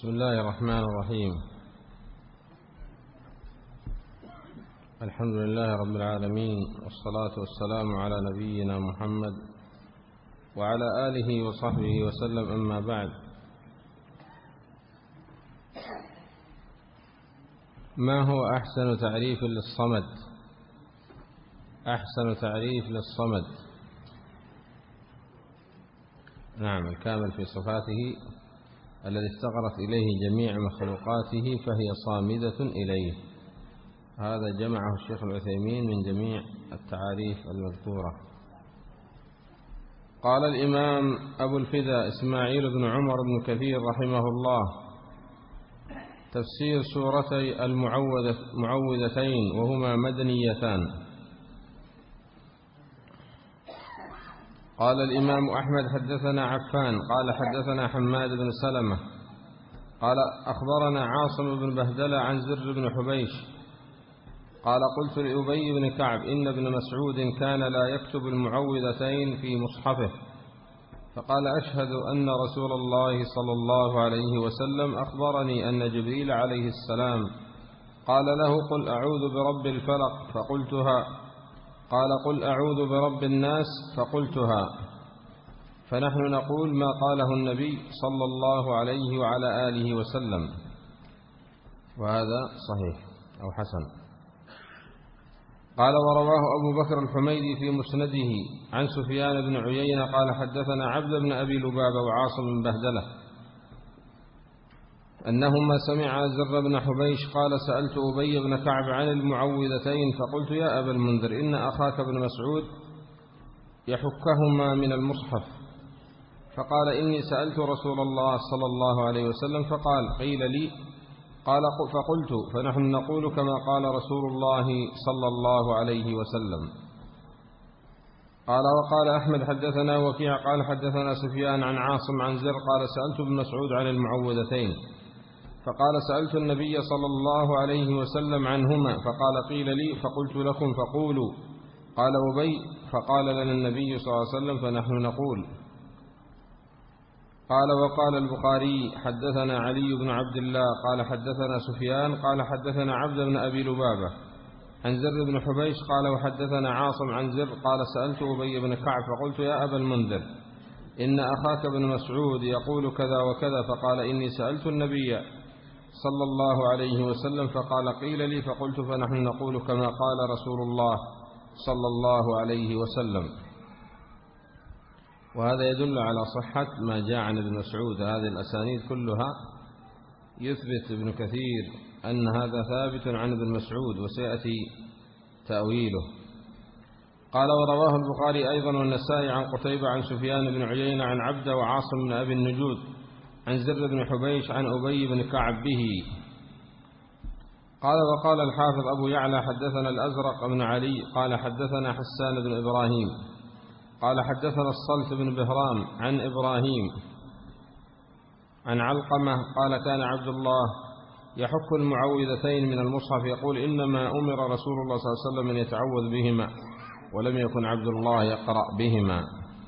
بسم الله الرحمن الرحيم. الحمد لله رب العالمين، والصلاة والسلام على نبينا محمد وعلى آله وصحبه وسلم، أما بعد. ما هو أحسن تعريف للصمد؟ أحسن تعريف للصمد، نعم، الكامل في صفاته الذي استغرت إليه جميع مخلوقاته فهي صامدة إليه. هذا جمعه الشيخ العثيمين من جميع التعاريف المذكورة. قال الإمام أبو الفداء إسماعيل بن عمر بن كثير رحمه الله: تفسير سورتي المعوذتين وهما مدنيتان. قال الإمام أحمد: حدثنا عفان قال حدثنا حماد بن سلمة قال أخبرنا عاصم بن بهدلة عن زر بن حبيش قال: قلت لأبي بن كعب: إن ابن مسعود كان لا يكتب المعوذتين في مصحفه، فقال: أشهد أن رسول الله صلى الله عليه وسلم أخبرني أن جبريل عليه السلام قال له: قل أعوذ برب الفلق، فقلتها. قال: قل أعوذ برب الناس، فقلتها. فنحن نقول ما قاله النبي صلى الله عليه وعلى آله وسلم. وهذا صحيح أو حسن. قال: ورواه أبو بكر الحميدي في مسنده عن سفيان بن عيينة قال: حدثنا عبد بن أبي لبابة وعاصم بن بهدلة أنهما سمع زر بن حبيش قال: سألت أبي بن كعب عن المعوذتين، فقلت: يا أبا المنذر، إن أخاك ابن مسعود يحكهما من المصحف. فقال: إني سألت رسول الله صلى الله عليه وسلم فقال: قيل لي. قال: فقلت: فنحن نقول كما قال رسول الله صلى الله عليه وسلم. قال: وقال أحمد: حدثنا وكيع قال حدثنا سفيان عن عاصم عن زر قال: سألت ابن مسعود عن المعوذتين، فقال: سألت النبي صلى الله عليه وسلم عنهما، فقال: قيل لي، فقلت لكم فقولوا. قال أبي: فقال لنا النبي صلى الله عليه وسلم فنحن نقول. قال: وقال البخاري: حدثنا علي بن عبد الله قال حدثنا سفيان قال حدثنا عبد بن أبي لبابة عن زر بن حبيش قال: وحدثنا عاصم عن زر قال: سألت أبي بن كعب فقلت: يا أبا المنذر، إن أخاك ابن مسعود يقول كذا وكذا. فقال: إني سألت النبي صلى الله عليه وسلم فقال: قيل لي، فقلت: فنحن نقول كما قال رسول الله صلى الله عليه وسلم. وهذا يدل على صحة ما جاء عن ابن مسعود. هذه الأسانيد كلها يثبت ابن كثير أن هذا ثابت عن ابن مسعود، وسيأتي تأويله. قال: ورواه البخاري أيضا والنسائي عن قتيبة عن سفيان بن عيينة عن عبده وعاصم بن أبي النجود عن زر بن حبيش عن أبي بن كعب به. قال: وقال الحافظ أبو يعلى: حدثنا الأزرق بن علي قال حدثنا حسان بن إبراهيم قال حدثنا الصلت بن بهرام عن إبراهيم عن علقمة قال: كان عبد الله يحك المعوذتين من المصحف يقول: إنما أمر رسول الله صلى الله عليه وسلم أن يتعوذ بهما، ولم يكن عبد الله يقرأ بهما.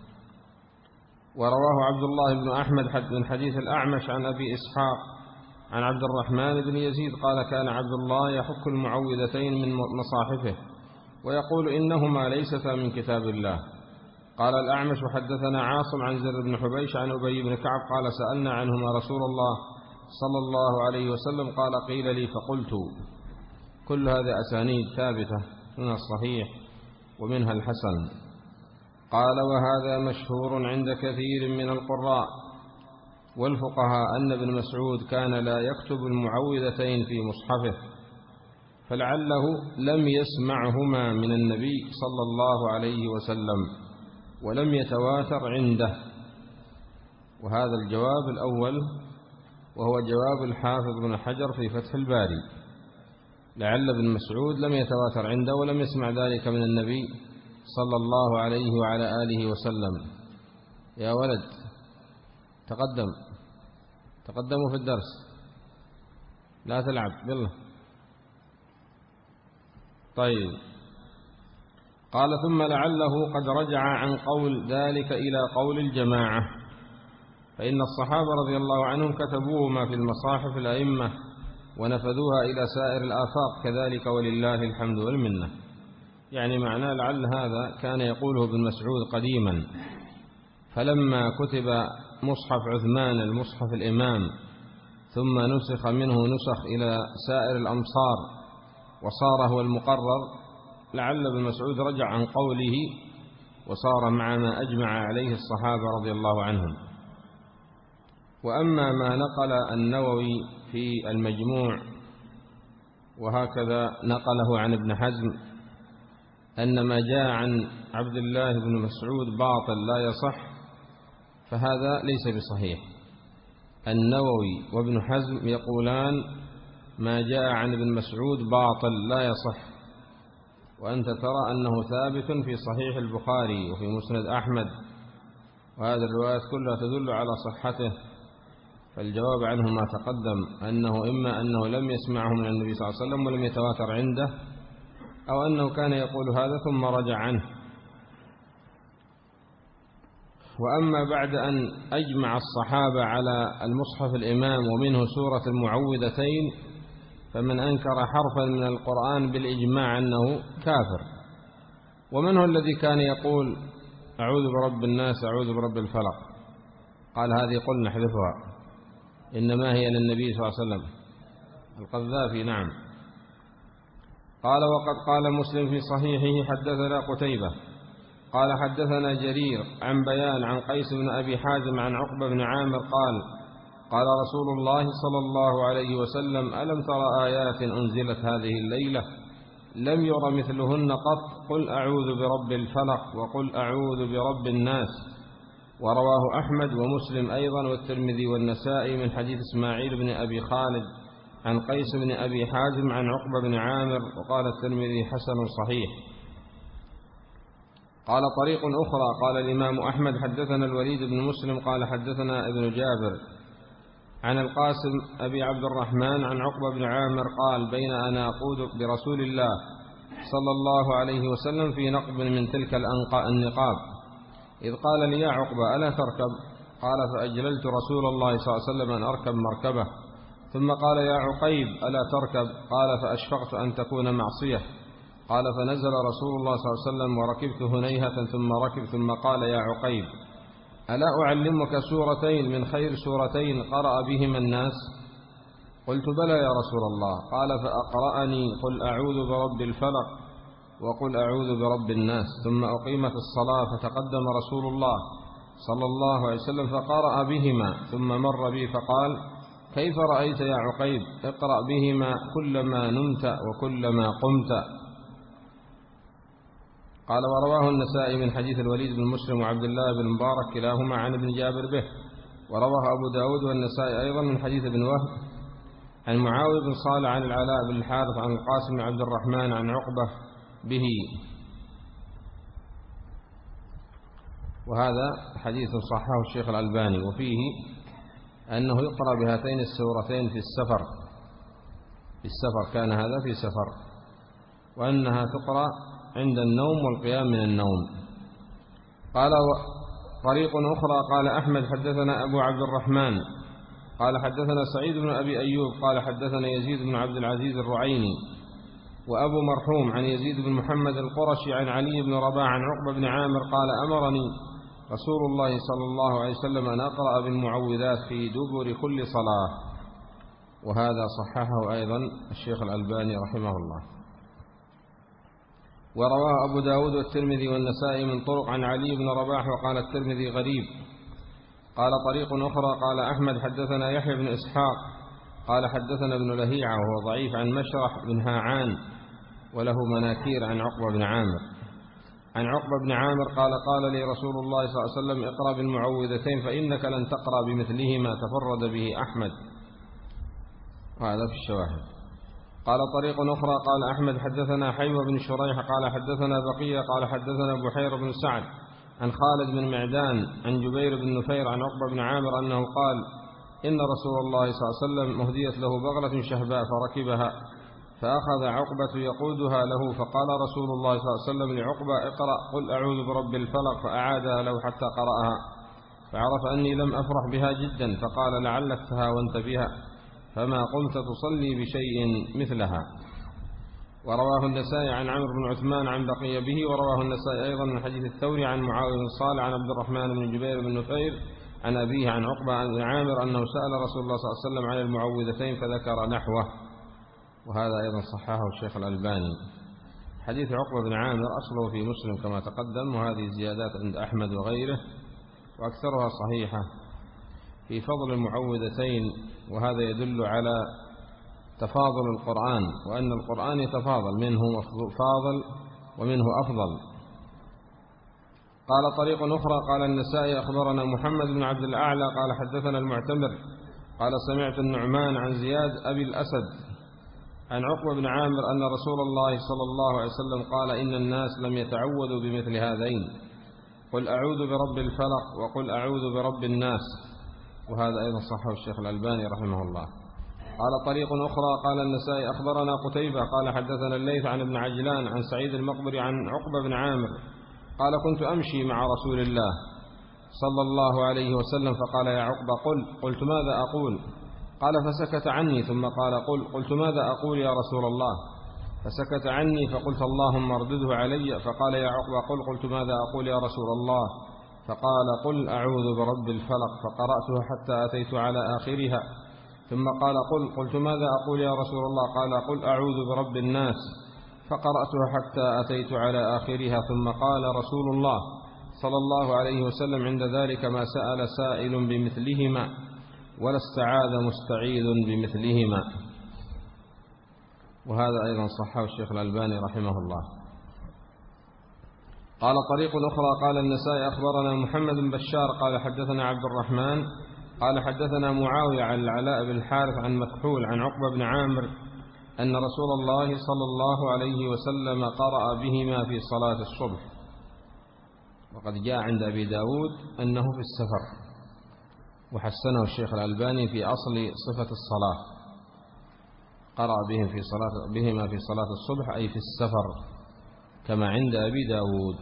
ورواه عبد الله بن أحمد من حديث الأعمش عن أبي إسحاق عن عبد الرحمن بن يزيد قال: كان عبد الله يحك المعوذتين من مصاحفه ويقول: إنهما ليستا من كتاب الله. قال الأعمش: وحدثنا عاصم عن زر بن حبيش عن أبي بن كعب قال: سألنا عنهما رسول الله صلى الله عليه وسلم قال: قيل لي، فقلت. كل هذه أسانيد ثابتة، منها الصحيح ومنها الحسن. قال: وهذا مشهور عند كثير من القراء والفقهاء أن ابن مسعود كان لا يكتب المعوذتين في مصحفه، فلعله لم يسمعهما من النبي صلى الله عليه وسلم ولم يتواتر عنده. وهذا الجواب الأول، وهو جواب الحافظ بن حجر في فتح الباري: لعل ابن مسعود لم يتواتر عنده ولم يسمع ذلك من النبي صلى الله عليه وعلى آله وسلم. يا ولد، تقدموا في الدرس، لا تلعب، يلا. طيب. قال: ثم لعله قد رجع عن قول ذلك إلى قول الجماعة، فإن الصحابة رضي الله عنهم كتبوهما في المصاحف الأئمة ونفذوها إلى سائر الآفاق كذلك ولله الحمد والمنة. يعني معناه لعل هذا كان يقوله ابن مسعود قديما، فلما كتب مصحف عثمان المصحف الإمام ثم نسخ منه نسخ إلى سائر الأمصار وصار هو المقرر، لعل ابن مسعود رجع عن قوله وصار مع ما أجمع عليه الصحابة رضي الله عنهم. وأما ما نقل النووي في المجموع وهكذا نقله عن ابن حزم أن ما جاء عن عبد الله بن مسعود باطل لا يصح، فهذا ليس بصحيح. النووي وابن حزم يقولان ما جاء عن ابن مسعود باطل لا يصح، وأنت ترى أنه ثابت في صحيح البخاري وفي مسند أحمد، وهذه الروايات كلها تدل على صحته. فالجواب عنه ما تقدم، أنه إما أنه لم يسمعه من النبي صلى الله عليه وسلم ولم يتواتر عنده، أو أنه كان يقول هذا ثم رجع عنه. وأما بعد أن أجمع الصحابة على المصحف الإمام ومنه سورة المعوذتين، فمن أنكر حرفا من القرآن بالإجماع أنه كافر. ومن هو الذي كان يقول أعوذ برب الناس أعوذ برب الفلق؟ قال هذه قلنا نحذفها، إنما هي للنبي صلى الله عليه وسلم. القذافي نعم. قال وقد قال مسلم في صحيحه حدثنا قتيبة قال حدثنا جرير عن بيان عن قيس بن أبي حازم عن عقبة بن عامر قال قال رسول الله صلى الله عليه وسلم ألم تر آيات أنزلت هذه الليلة لم ير مثلهن قط، قل أعوذ برب الفلق وقل أعوذ برب الناس. ورواه أحمد ومسلم أيضا والترمذي والنسائي من حديث إسماعيل بن أبي خالد عن قيس بن أبي حازم عن عقبة بن عامر، وقال الترمذي حسن صحيح. قال طريق أخرى قال الإمام أحمد حدثنا الوليد بن مسلم قال حدثنا ابن جابر عن القاسم أبي عبد الرحمن عن عقبة بن عامر قال بين أنا أقود برسول الله صلى الله عليه وسلم في نقب من تلك النقاب، إذ قال لي يا عقبة ألا تركب؟ قال فأجللت رسول الله صلى الله عليه وسلم أن أركب مركبه، ثم قال يا عقيب ألا تركب؟ قال فأشفقت أن تكون معصية. قال فنزل رسول الله صلى الله عليه وسلم وركبت هنيهة ثم ركب، ثم قال يا عقيب ألا أعلمك سورتين من خير سورتين قرأ بهما الناس؟ قلت بلى يا رسول الله. قال فأقرأني قل أعوذ برب الفلق وقل أعوذ برب الناس، ثم أقيمت الصلاة فتقدم رسول الله صلى الله عليه وسلم فقرأ بهما، ثم مر بي فقال كيف رأيت يا عقيب؟ اقرأ بهما كلما نمت وكلما قمت. قال ورواه النسائي من حديث الوليد بن مسلم وعبد الله بن مبارك كلاهما عن ابن جابر به، ورواه أبو داود والنسائي أيضا من حديث ابن وهب عن معاوية بن صالح عن العلاء بن الحارث عن القاسم بن عبد الرحمن عن عقبة به. وهذا حديث صححه الشيخ الألباني، وفيه أنه يقرأ بهاتين السورتين في السفر، كان هذا في سفر، وأنها تقرأ عند النوم والقيام من النوم. قال طريق أخرى قال أحمد حدثنا أبو عبد الرحمن قال حدثنا سعيد بن أبي أيوب قال حدثنا يزيد بن عبد العزيز الرعيني وأبو مرحوم عن يزيد بن محمد القرشي عن علي بن رباح عن عقبة بن عامر قال أمرني رسول الله صلى الله عليه وسلم أن أقرأ بالمعوذات في دبر كل صلاة. وهذا صححه أيضا الشيخ الألباني رحمه الله. ورواه أبو داود والترمذي والنسائي من طرق عن علي بن رباح، وقال الترمذي غريب. قال طريق أخرى قال أحمد حدثنا يحيى بن إسحاق قال حدثنا ابن لهيعة وهو ضعيف عن مشرح بن هاعان وله مناكير عن عقبة بن عامر عن عقبة بن عامر قال قال لي رسول الله صلى الله عليه وسلم اقرأ بالمعوذتين فإنك لن تقرأ بمثلهما تفرد به أحمد. وهذا في الشواهد. قال طريق أخرى قال أحمد حدثنا حيوة بن شريح قال حدثنا بقية قال حدثنا بحير بن سعد عن خالد بن معدان عن جبير بن نفير عن عقبة بن عامر أنه قال إن رسول الله صلى الله عليه وسلم أهديت له بغلة شهباء فركبها، فأخذ عقبة يقودها له، فقال رسول الله صلى الله عليه وسلم لعقبة اقرأ قل أعوذ برب الفلق، فأعادها له حتى قرأها، فعرف أني لم أفرح بها جدا، فقال: لعلك تهاونت بها، فما قمت تصلي بشيء مثلها. ورواه النسائي عن عمرو بن عثمان عن بقي به. ورواه النسائي أيضا من حديث الثوري عن معاوية بن صالح عن عبد الرحمن بن جبير بن نفير عن أبيه عن عقبة بن عامر أنه سأل رسول الله صلى الله عليه وسلم عن المعوذتين فذكر نحوه، وهذا أيضا صححه الشيخ الألباني. حديث عقبة بن عامر أصله في مسلم كما تقدم، وهذه زيادات عند أحمد وغيره، وأكثرها صحيحة في فضل المعوذتين، وهذا يدل على تفاضل القرآن، وأن القرآن يتفاضل، منه فاضل ومنه أفضل. قال: طريق أخرى. قال النسائي: أخبرنا محمد بن عبد الأعلى قال حدثنا المعتمر قال سمعت النعمان عن زياد أبي الأسد عن عقبة بن عامر أن رسول الله صلى الله عليه وسلم قال: إن الناس لم يتعوذوا بمثل هذين، قل أعوذ برب الفلق وقل أعوذ برب الناس، وهذا أيضا صححه الشيخ الألباني رحمه الله. قال: طريق أخرى. قال النسائي: أخبرنا قتيبة قال حدثنا الليث عن ابن عجلان عن سعيد المقبري عن عقبة بن عامر قال: كنت أمشي مع رسول الله صلى الله عليه وسلم فقال: يا عقبة قل. قلت: ماذا أقول؟ قال: فسكت عني، ثم قال: قل. قلت: ماذا أقول يا رسول الله؟ فسكت عني، فقلت: اللهم اردده علي. فقال: يا عقبة قل. قلت: ماذا أقول يا رسول الله؟ فقال: قل أعوذ برب الفلق. فقرأته حتى أتيت على آخرها، ثم قال: قل. قلت: ماذا أقول يا رسول الله؟ قال: قل أعوذ برب الناس. فقرأته حتى أتيت على آخرها، ثم قال رسول الله صلى الله عليه وسلم عند ذلك: ما سأل سائل بمثلهما ولا استعاذ مستعيذ بمثلهما. وهذا أيضا صححه الشيخ الألباني رحمه الله. قال: طريق أخرى. قال النسائي: أخبرنا محمد بن بشار قال حدثنا عبد الرحمن قال حدثنا معاوية عن العلاء بن الحارث عن مكحول عن عقبة بن عامر أن رسول الله صلى الله عليه وسلم قرأ بهما في صلاة الصبح. وقد جاء عند أبي داود أنه في السفر، وحسنه الشيخ الألباني في أصل صفة الصلاة، قرأ بهما في صلاة الصبح أي في السفر كما عند أبي داود.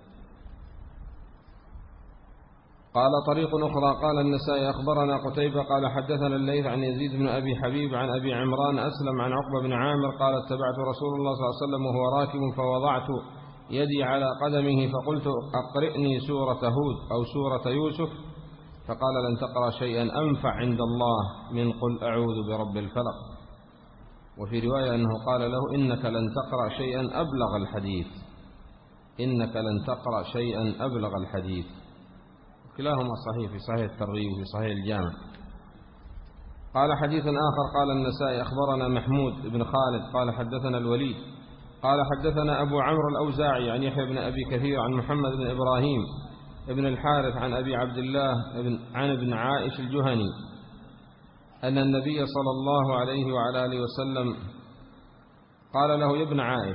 قال: طريق أخرى. قال النسائي: أخبرنا قتيبة قال حدثنا الليث عن يزيد بن أبي حبيب عن أبي عمران أسلم عن عقبة بن عامر قال: اتبعت رسول الله صلى الله عليه وسلم وهو راكب، فوضعت يدي على قدمه فقلت: أقرئني سورة هود أو سورة يوسف، فقال: لن تقرأ شيئا أنفع عند الله من قل أعوذ برب الفلق. وفي رواية أنه قال له: إنك لن تقرأ شيئا أبلغ الحديث، إنك لن تقرأ شيئا أبلغ الحديث. كلاهما صحيح في صحيح الترغيب وفي صحيح الجامع. قال: حديث آخر. قال النسائي: أخبرنا محمود بن خالد قال حدثنا الوليد قال حدثنا أبو عمرو الأوزاعي عن يحيى بن أبي كثير عن محمد بن إبراهيم ابن الحارث عن أبي عبد الله عن ابن عائش الجهني أن النبي صلى الله عليه وعلى آله وسلم قال له: يا ابن عائش،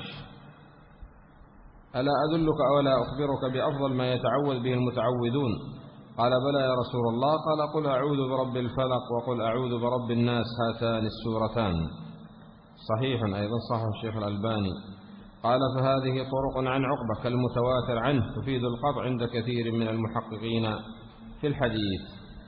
ألا أدلك ولا أخبرك بأفضل ما يتعوذ به المتعوذون؟ قال: بلى يا رسول الله. قال: قل أعوذ برب الفلق وقل أعوذ برب الناس، هاتان السورتان. صحيح أيضا صححه الشيخ الألباني. قال: فهذه طرق عن عقبة كالمتواتر عنه تفيد القطع عند كثير من المحققين في الحديث.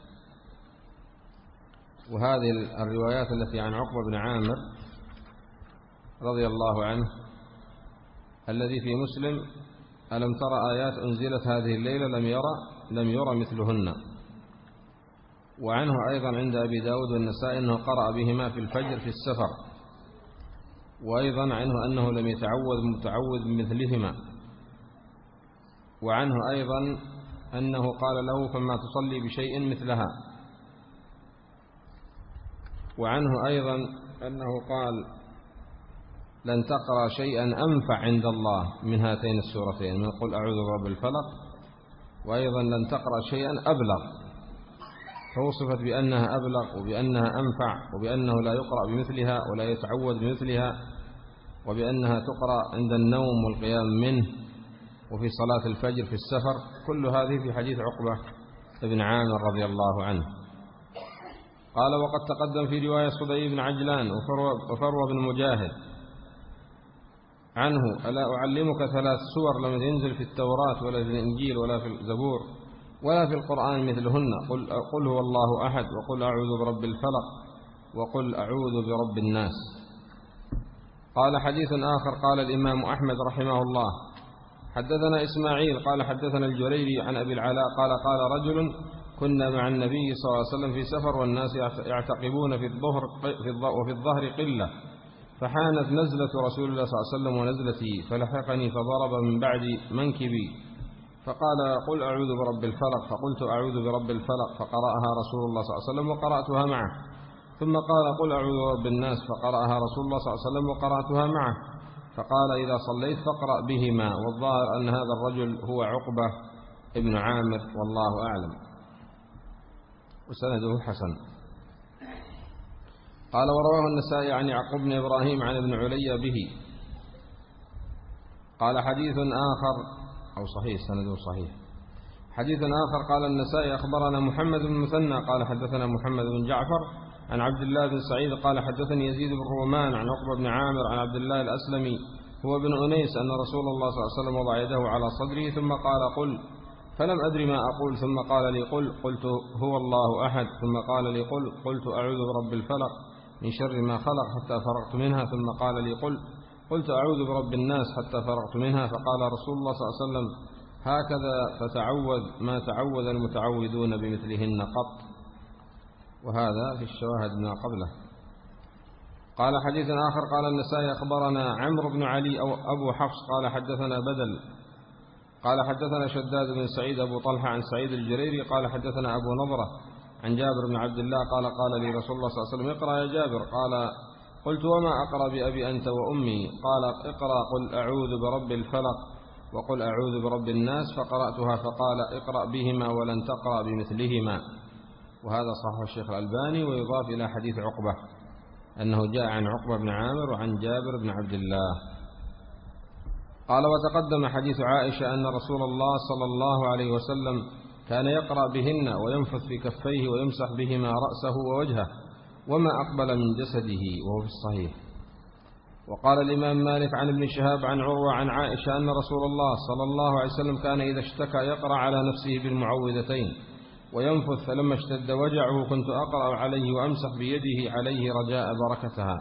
وهذه الروايات التي عن عقبة بن عامر رضي الله عنه الذي في مسلم: ألم تر آيات أنزلت هذه الليلة لم يرى مثلهن. وعنه أيضا عند أبي داود والنسائي أنه قرأ بهما في الفجر في السفر. وأيضا عنه أنه لم يتعوذ متعوذ بمثلهما. وعنه أيضا أنه قال له: فما تصلي بشيء مثلها. وعنه أيضا أنه قال: لن تقرأ شيئا أنفع عند الله من هاتين السورتين، من قل أعوذ برب الفلق، وأيضا لن تقرأ شيئا أبلغ، فوصفت بأنها أبلغ وبأنها أنفع وبأنه لا يقرأ بمثلها ولا يتعوذ بمثلها، وبأنها تقرأ عند النوم والقيام منه وفي صلاة الفجر في السفر. كل هذه في حديث عقبة بن عامر رضي الله عنه. قال: وقد تقدم في رواية صدي بن عجلان وفروة بن مجاهد عنه: ألا أعلمك 3 سور لم تنزل في التوراة ولا في الإنجيل ولا في الزبور ولا في القرآن مثلهن، قل هو الله أحد، وقل أعوذ برب الفلق، وقل أعوذ برب الناس. قال حديث آخر قال الإمام أحمد رحمه الله: حدثنا إسماعيل قال حدثنا الجريري عن أبي العلاء قال قال رجل: كنا مع النبي صلى الله عليه وسلم في سفر والناس يعتقبون وفي الظهر قلة، فحانت نزلة رسول الله صلى الله عليه وسلم ونزلتي، فلحقني فضرب من بعد منكبي فقال: قل أعوذ برب الفلق، فقلت: أعوذ برب الفلق، فقرأها رسول الله صلى الله عليه وسلم وقرأتها معه، ثم قال: قل أعوذ برب الناس، فقرأها رسول الله صلى الله عليه وسلم وقرأتها معه، فقال: إذا صليت فاقرأ بهما. والظاهر أن هذا الرجل هو عقبة ابن عامر والله أعلم، وسنده حسن. قال: ورواه النسائي عن يعقوب بن إبراهيم عن ابن علي به. قال: حديث آخر أو صحيح، سنده صحيح. حديث آخر قال النسائي: أخبرنا محمد بن مثنى قال حدثنا محمد بن جعفر عن عبد الله بن سعيد قال حدثني يزيد بن رومان عن عقبة بن عامر عن عبد الله الأسلمي هو بن أنيس أن رسول الله صلى الله عليه وسلم وضع يده على صدره ثم قال: قل، فلم أدري ما أقول، ثم قال لي: قل، قلت: هو الله أحد، ثم قال لي: قل، قلت: أعوذ برب الفلق من شر ما خلق حتى فرغت منها، ثم قال لي: قل، قلت: أعوذ برب الناس حتى فرغت منها، فقال رسول الله صلى الله عليه وسلم: هكذا فتعوذ ما تعوذ المتعوذون بمثلهن قط. وهذا في الشواهد ما قبله. قال: حديث آخر قال النسائي: أخبرنا عمرو بن علي أو أبو حفص قال حدثنا بدل قال حدثنا شداد بن سعيد أبو طلحة عن سعيد الجريري قال حدثنا أبو نضرة عن جابر بن عبد الله قال لي رسول الله صلى الله عليه وسلم: اقرأ يا جابر. قال: قلت: وما أقرأ بأبي أنت وأمي؟ قال: اقرأ قل أعوذ برب الفلق وقل أعوذ برب الناس، فقرأتها، فقال: اقرأ بهما ولن تقرأ بمثلهما. وهذا صحيح الشيخ الألباني. ويضاف إلى حديث عقبة أنه جاء عن عقبة بن عامر وعن جابر بن عبد الله. قال: وتقدم حديث عائشة أن رسول الله صلى الله عليه وسلم كان يقرأ بهن وينفث في كفيه ويمسح بهما رأسه ووجهه وما أقبل من جسده، وهو في الصحيح. وقال الإمام مالك عن ابن شهاب عن عروة عن عائشة أن رسول الله صلى الله عليه وسلم كان إذا اشتكى يقرأ على نفسه بالمعوذتين وينفث، فلما اشتد وجعه كنت أقرأ عليه وأمسح بيده عليه رجاء بركتها.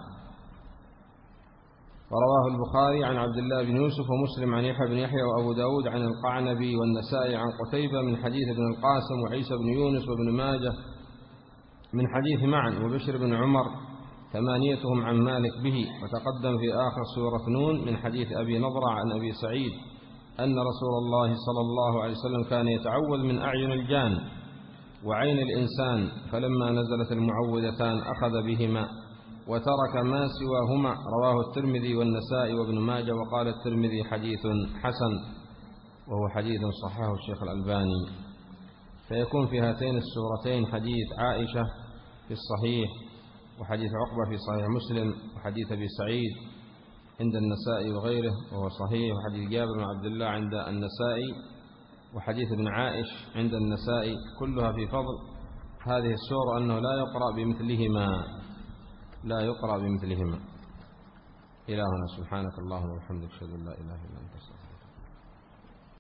ورواه البخاري عن عبد الله بن يوسف ومسلم عن يحيى بن يحيى وأبو داود عن القعنبي والنسائي عن قتيبة من حديث ابن القاسم وعيسى بن يونس وابن ماجه من حديث معا وبشر بن عمر ثمانيتهم عن مالك به. وتقدم في آخر سورة نون من حديث أبي نضرة عن أبي سعيد أن رسول الله صلى الله عليه وسلم كان يتعوذ من أعين الجان وعين الإنسان، فلما نزلت المعوذتان أخذ بهما وترك ما سواهما. رواه الترمذي والنسائي وابن ماجه. وقال الترمذي: حديث حسن، وهو حديث صححه الشيخ الألباني. فيكون في هاتين السورتين حديث عائشة في الصحيح، وحديث عقبة في صحيح مسلم، وحديث أبي سعيد عند النسائي وغيره وهو صحيح، وحديث جابر بن عبد الله عند النسائي، وحديث ابن عائش عند النسائي، كلها في فضل هذه السورة أنه لا يقرأ بمثلهما. إلهنا سبحانك اللهم وبحمدك أشهد أن لا إله إلا أنت.